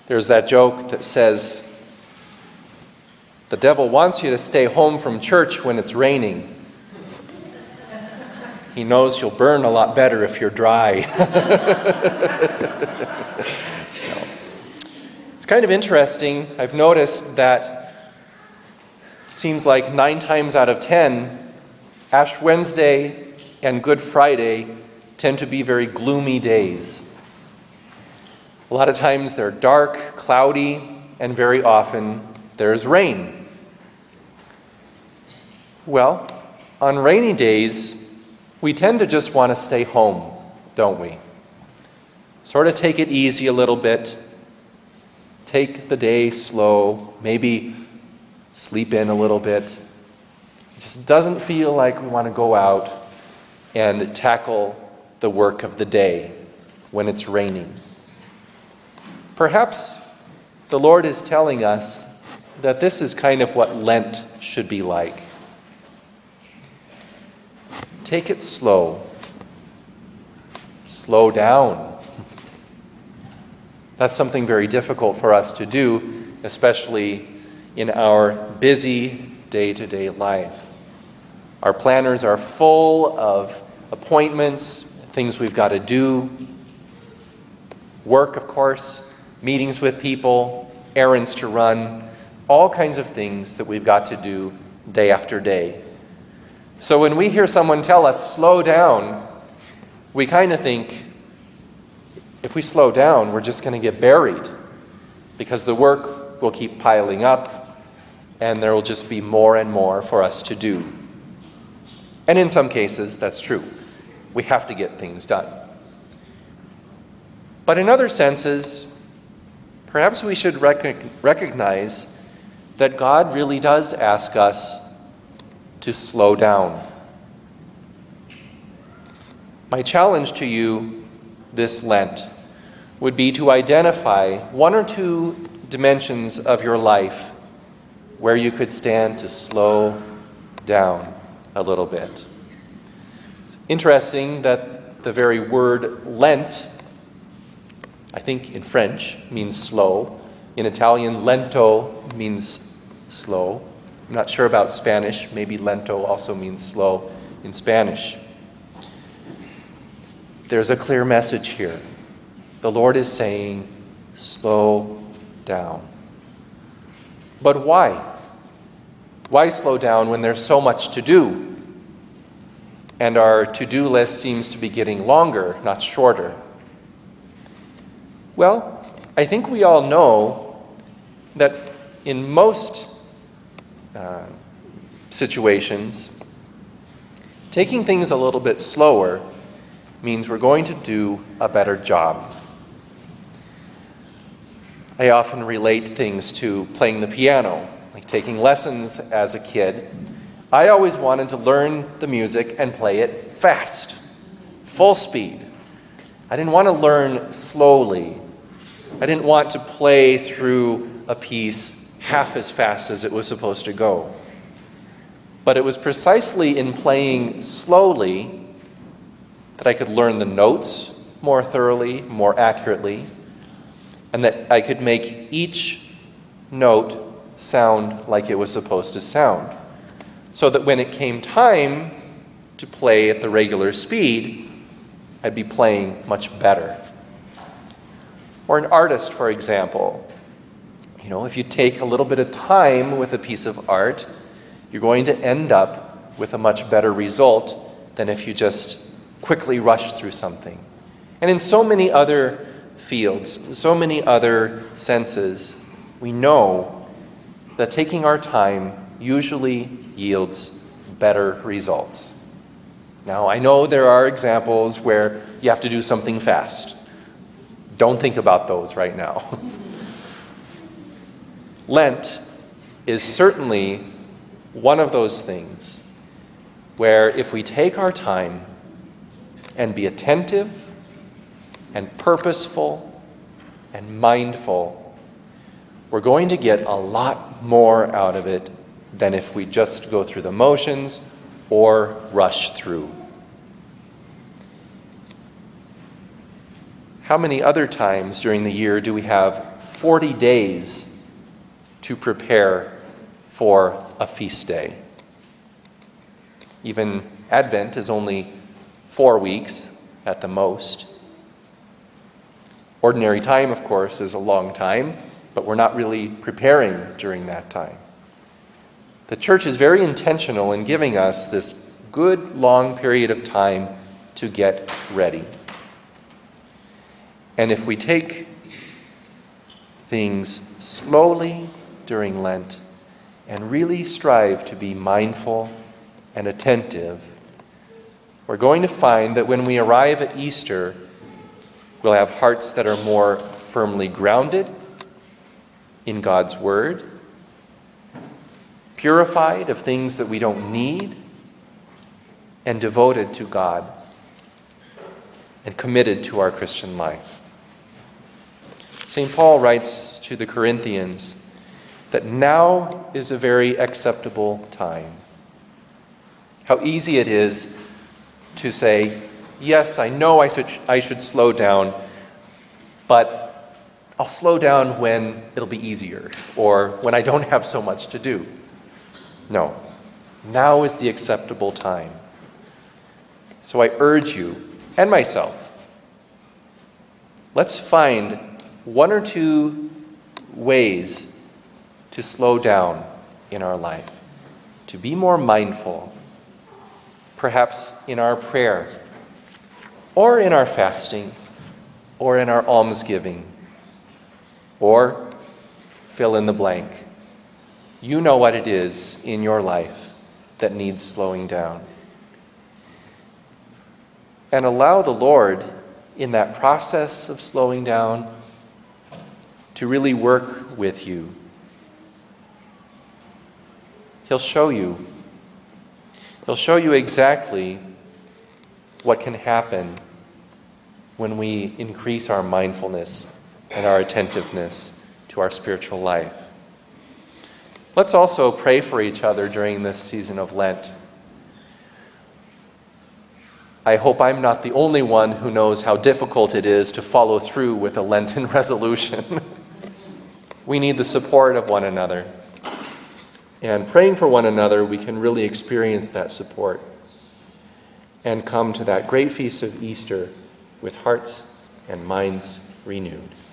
There's that joke that says, the devil wants you to stay home from church when it's raining. He knows you'll burn a lot better if you're dry. It's kind of interesting. I've noticed that it seems like 9 times out of 10, Ash Wednesday and Good Friday tend to be very gloomy days. A lot of times they're dark, cloudy, and very often there's rain. Well, on rainy days, we tend to just want to stay home, don't we? Sort of take it easy a little bit, take the day slow, maybe sleep in a little bit. It just doesn't feel like we want to go out and tackle the work of the day when it's raining. Perhaps the Lord is telling us that this is kind of what Lent should be like. Take it slow. Slow down. That's something very difficult for us to do, especially in our busy day-to-day life. Our planners are full of appointments, things we've got to do, work, of course, meetings with people, errands to run, all kinds of things that we've got to do day after day. So when we hear someone tell us, slow down, we kind of think, if we slow down, we're just going to get buried because the work will keep piling up and there will just be more and more for us to do. And in some cases, that's true. We have to get things done. But in other senses, perhaps we should recognize that God really does ask us to slow down. My challenge to you this Lent would be to identify 1 or 2 dimensions of your life where you could stand to slow down a little bit. It's interesting that the very word Lent, I think in French, means slow. In Italian, lento means slow. I'm not sure about Spanish. Maybe lento also means slow in Spanish. There's a clear message here. The Lord is saying, slow down. But why? Why slow down when there's so much to do? And our to-do list seems to be getting longer, not shorter. Well, I think we all know that in most situations, taking things a little bit slower means we're going to do a better job. I often relate things to playing the piano, like taking lessons as a kid. I always wanted to learn the music and play it fast, full speed. I didn't want to learn slowly. I didn't want to play through a piece half as fast as it was supposed to go. But it was precisely in playing slowly that I could learn the notes more thoroughly, more accurately, and that I could make each note sound like it was supposed to sound. So that when it came time to play at the regular speed, I'd be playing much better. Or an artist, for example. If you take a little bit of time with a piece of art, you're going to end up with a much better result than if you just quickly rush through something. And in so many other fields, so many other senses, we know that taking our time usually yields better results. Now, I know there are examples where you have to do something fast. Don't think about those right now. Lent is certainly one of those things where if we take our time and be attentive and purposeful and mindful, we're going to get a lot more out of it than if we just go through the motions or rush through. how many other times during the year do we have 40 days to prepare for a feast day? Even Advent is only 4 weeks at the most. Ordinary time, of course, is a long time, but we're not really preparing during that time. The church is very intentional in giving us this good long period of time to get ready. And if we take things slowly during Lent and really strive to be mindful and attentive, we're going to find that when we arrive at Easter, we'll have hearts that are more firmly grounded in God's Word, purified of things that we don't need, and devoted to God and committed to our Christian life. St. Paul writes to the Corinthians that now is a very acceptable time. How easy it is to say, yes, I know I should slow down, but I'll slow down when it'll be easier or when I don't have so much to do. No, now is the acceptable time. So I urge you and myself, let's find 1 or 2 ways to slow down in our life, to be more mindful, perhaps in our prayer, or in our fasting, or in our almsgiving, or fill in the blank. You know what it is in your life that needs slowing down. And allow the Lord, in that process of slowing down, to really work with you. He'll show you exactly what can happen when we increase our mindfulness and our attentiveness to our spiritual life. Let's also pray for each other during this season of Lent. I hope I'm not the only one who knows how difficult it is to follow through with a Lenten resolution. We need the support of one another. And praying for one another, we can really experience that support and come to that great feast of Easter with hearts and minds renewed.